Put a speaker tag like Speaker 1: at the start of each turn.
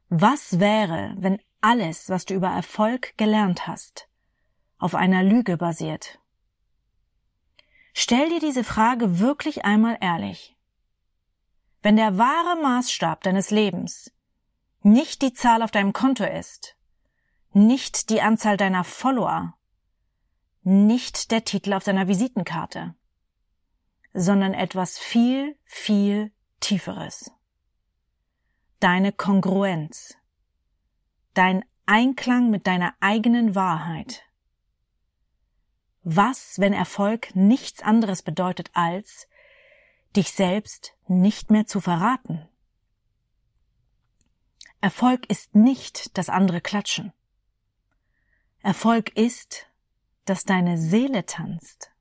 Speaker 1: Was wäre, wenn alles, was du über Erfolg gelernt hast, auf einer Lüge basiert? Stell dir diese Frage wirklich einmal ehrlich. Wenn der wahre Maßstab deines Lebens nicht die Zahl auf deinem Konto ist, nicht die Anzahl deiner Follower, nicht der Titel auf deiner Visitenkarte, sondern etwas viel, viel Tieferes. Deine Kongruenz, dein Einklang mit deiner eigenen Wahrheit. Was, wenn Erfolg nichts anderes bedeutet als, dich selbst nicht mehr zu verraten? Erfolg ist nicht, dass andere klatschen. Erfolg ist, dass deine Seele tanzt.